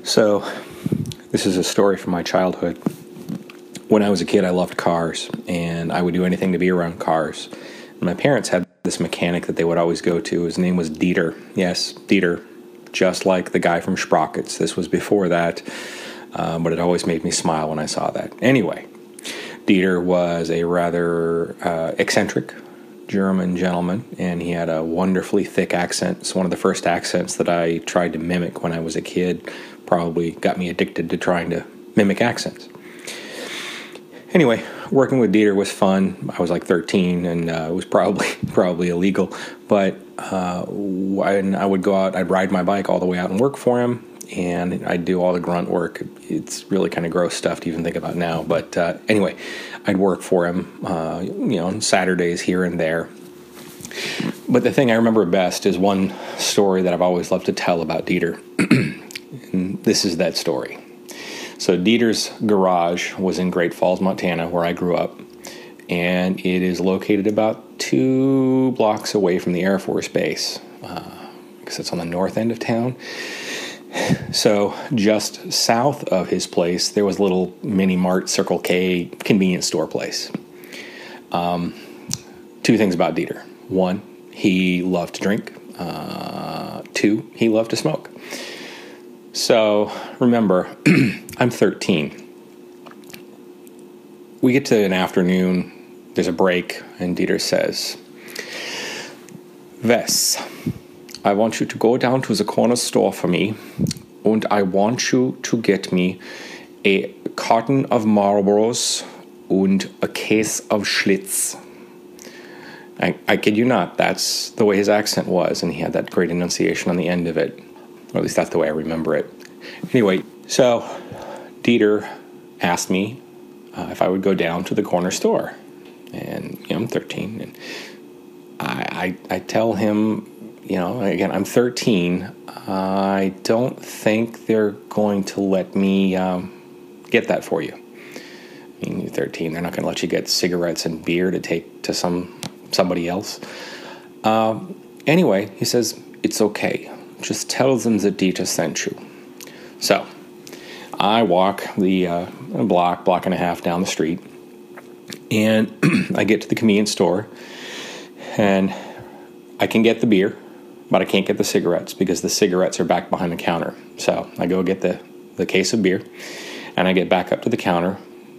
So, this is a story from my childhood. When I was a kid, I loved cars, and I would do anything to be around cars. And my parents had this mechanic that they would always go to. His name was Dieter. Yes, Dieter, just like the guy from Sprockets. This was before that, but it always made me smile when I saw that. Anyway, Dieter was a rather eccentric German gentleman, and he had a wonderfully thick accent. It's one of the first accents that I tried to mimic when I was a kid. Probably got me addicted to trying to mimic accents. Anyway, working with Dieter was fun. I was like 13, and it was probably illegal. But when I would go out, I'd ride my bike all the way out and work for him, and I'd do all the grunt work. It's really kind of gross stuff to even think about now. But anyway, I'd work for him, on Saturdays here and there. But the thing I remember best is one story that I've always loved to tell about Dieter. And this is that story. So Dieter's garage was in Great Falls, Montana, where I grew up. And it is located about 2 blocks away from the Air Force Base, because it's on the north end of town. So just south of his place, there was a little mini mart, Circle K convenience store place. 2 things about Dieter. 1, he loved to drink. 2, he loved to smoke. So remember, I'm 13. We get to an afternoon, there's a break, and Dieter says, Wes, I want you to go down to the corner store for me, and I want you to get me a carton of Marlboros and a case of Schlitz. I kid you not, that's the way his accent was, and he had that great enunciation on the end of it. Or at least that's the way I remember it. Anyway, so Dieter asked me if I would go down to the corner store. And, I'm 13, and I tell him, again, I'm 13. I don't think they're going to let me get that for you. I mean, you're 13. They're not going to let you get cigarettes and beer to take to somebody else. Anyway, he says, it's okay. Just tell them that Dieter sent you. So I walk the block and a half down the street, and I get to the convenience store, and I can get the beer, but I can't get the cigarettes because the cigarettes are back behind the counter. So I go get the case of beer, and I get back up to the counter,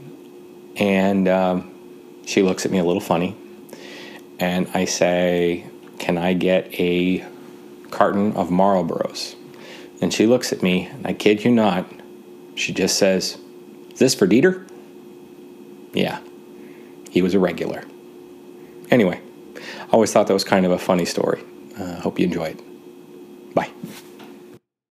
and she looks at me a little funny, and I say, can I get a carton of Marlboros? And she looks at me, and I kid you not, she just says, is this for Dieter? Yeah, he was a regular. Anyway, I always thought that was kind of a funny story. Hope you enjoy it. Bye.